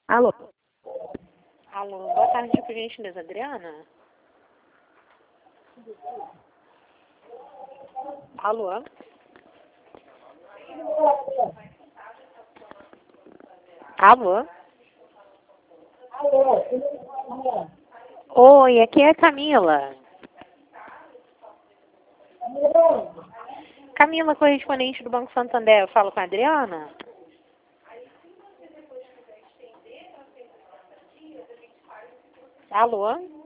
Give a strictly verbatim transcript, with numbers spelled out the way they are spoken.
Alô? Alô, boa tarde, por gentileza, Adriana? Alô? Alô? Oi, aqui é a Camila. Camila, correspondente do Banco Santander, eu falo com a Adriana? Alô?